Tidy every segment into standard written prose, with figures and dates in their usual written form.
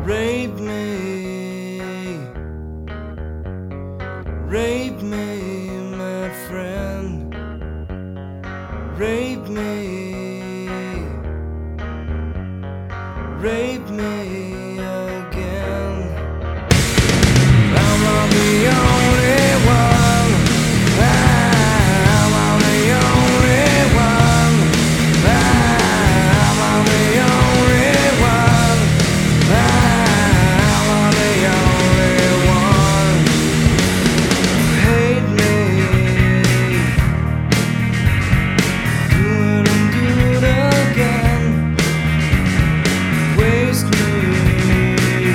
Rape me, rape me, my friend. Rape me, rape me again. I'm not the only one. I'm not the only one. I'm not the only one. I'm not the only one. Hate me, do it and do it again. Waste me,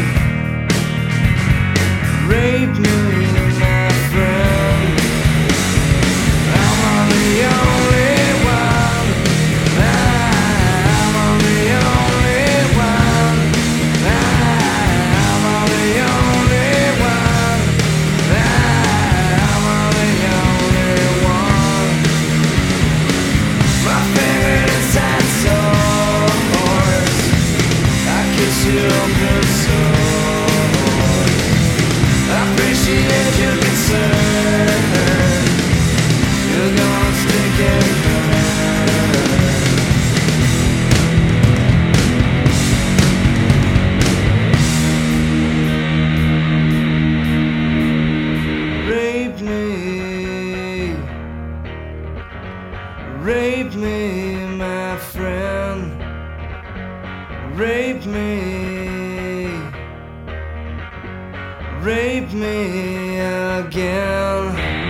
rape me, my friend. I'm not the only one. I'm not the only one. I'm not the only one. I'm not the only one. My favorite inside source. I kiss you open source. I appreciate your concern. You're gonna stick and burn. Rape me, rape me, my friend. Rape me, rape me again.